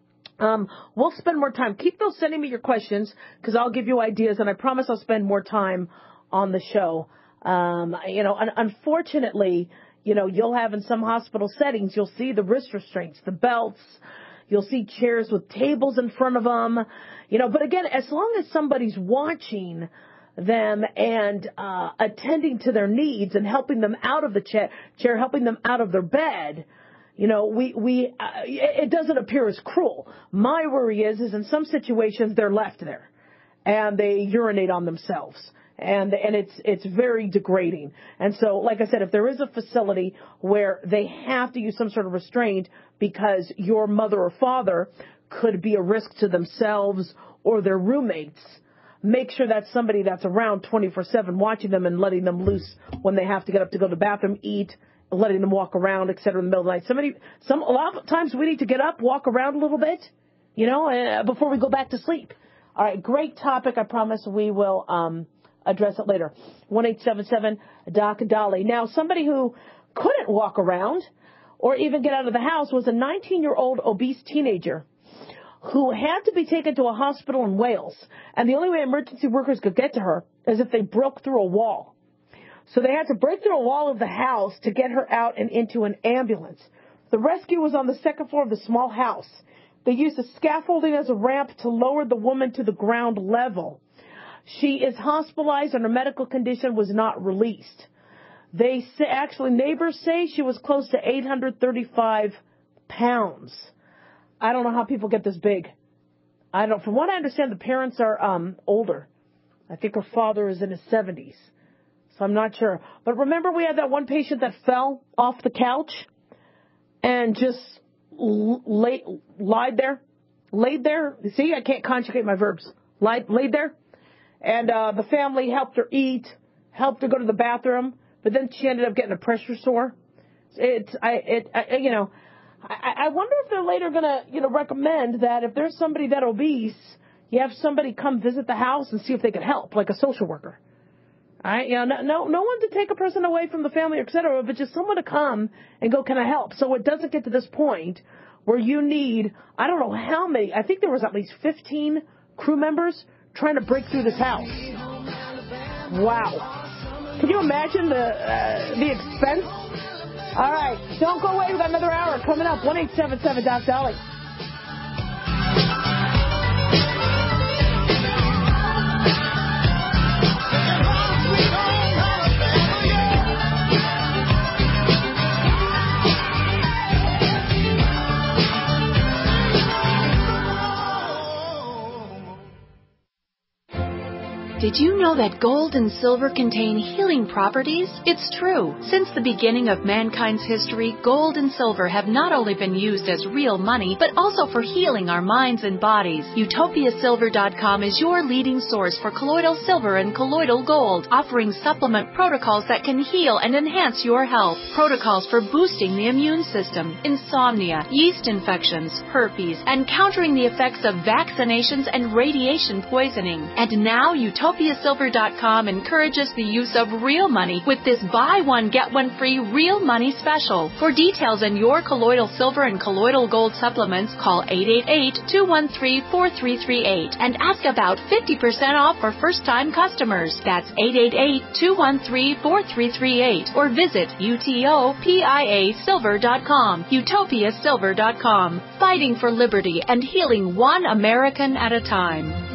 um, we'll spend more time. Keep those sending me your questions because I'll give you ideas, and I promise I'll spend more time on the show. Um, you know, un- unfortunately, you know, you'll have in some hospital settings, you'll see the wrist restraints, the belts. You'll see chairs with tables in front of them, you know, but again, as long as somebody's watching them and uh, attending to their needs and helping them out of the chair, chair helping them out of their bed, you know, we, we, uh, it doesn't appear as cruel. My worry is, is in some situations they're left there and they urinate on themselves. And and it's it's very degrading. And so, like I said, if there is a facility where they have to use some sort of restraint because your mother or father could be a risk to themselves or their roommates, make sure that's somebody that's around twenty-four seven watching them and letting them loose when they have to get up to go to the bathroom, eat, letting them walk around, et cetera, in the middle of the night. Somebody, some, a lot of times we need to get up, walk around a little bit, you know, uh, before we go back to sleep. All right, great topic. I promise we will um address it later. one eight seven seven Doc Dolly. Now, somebody who couldn't walk around or even get out of the house was a nineteen-year-old obese teenager who had to be taken to a hospital in Wales. And the only way emergency workers could get to her is if they broke through a wall. So they had to break through a wall of the house to get her out and into an ambulance. The rescue was on the second floor of the small house. They used the scaffolding as a ramp to lower the woman to the ground level. She is hospitalized and her medical condition was not released. They say, actually, neighbors say she was close to eight hundred thirty-five pounds. I don't know how people get this big. I don't. From what I understand, the parents are um, older. I think her father is in his seventies. So I'm not sure. But remember, we had that one patient that fell off the couch and just lay, lied there, laid there. See, I can't conjugate my verbs. Lied, laid there. And uh, the family helped her eat, helped her go to the bathroom, but then she ended up getting a pressure sore. It's, I, it, I, you know, I, I wonder if they're later going to, you know, recommend that if there's somebody that obese, you have somebody come visit the house and see if they can help, like a social worker. All right, you know, no, no, no one to take a person away from the family, et cetera, but just someone to come and go, can I help? So it doesn't get to this point where you need, I don't know how many, I think there was at least fifteen crew members trying to break through this house. Wow. Can you imagine the uh, the expense? All right. Don't go away. We've got another hour coming up. one eight seven seven Doc Dolly. Did you know that gold and silver contain healing properties? It's true. Since the beginning of mankind's history, gold and silver have not only been used as real money, but also for healing our minds and bodies. Utopia Silver dot com is your leading source for colloidal silver and colloidal gold, offering supplement protocols that can heal and enhance your health. Protocols for boosting the immune system, insomnia, yeast infections, herpes, and countering the effects of vaccinations and radiation poisoning. And now Utopia Utopia Silver dot com encourages the use of real money with this buy one, get one free real money special. For details on your colloidal silver and colloidal gold supplements, call eight eight eight, two one three, four three three eight and ask about fifty percent off for first-time customers. That's eight eight eight, two one three, four three three eight or visit Utopia Silver dot com. Utopia Silver dot com. Fighting for liberty and healing one American at a time.